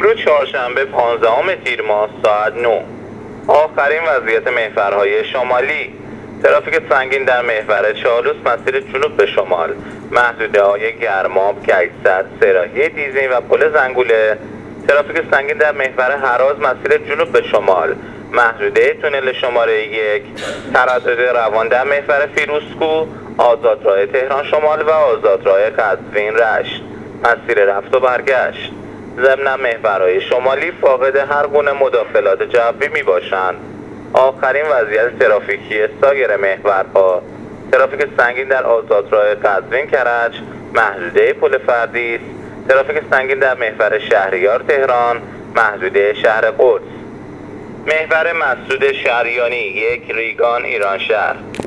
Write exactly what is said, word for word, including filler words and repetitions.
امروز چهارشنبه پانزدهم تیر ماه ساعت نه. آخرین وضعیت محورهای شمالی. ترافیک سنگین در محور چالوس مسیر جنوب به شمال، محدوده های گرماب، گیسد، سراحی دیزین و پل زنگوله. ترافیک سنگین در محور هراز مسیر جنوب به شمال، محدوده تونل شماره یک، تردد روان در محور فیروزکوه، آزادراه تهران شمال و آزادراه قزوین رشت، مسیر رفت و برگشت. ضمن محورهای شمالی فاقد هر گونه مداخلات جوی می باشند. آخرین وضعیت ترافیکی سایر محورها: ترافیک سنگین در آزادراه قزوین کرج، محدوده پل فردیس. ترافیک سنگین در محور شهریار تهران، محدوده شهر قدس. محور مسعود شهریانی یک ریگان ایران شهر.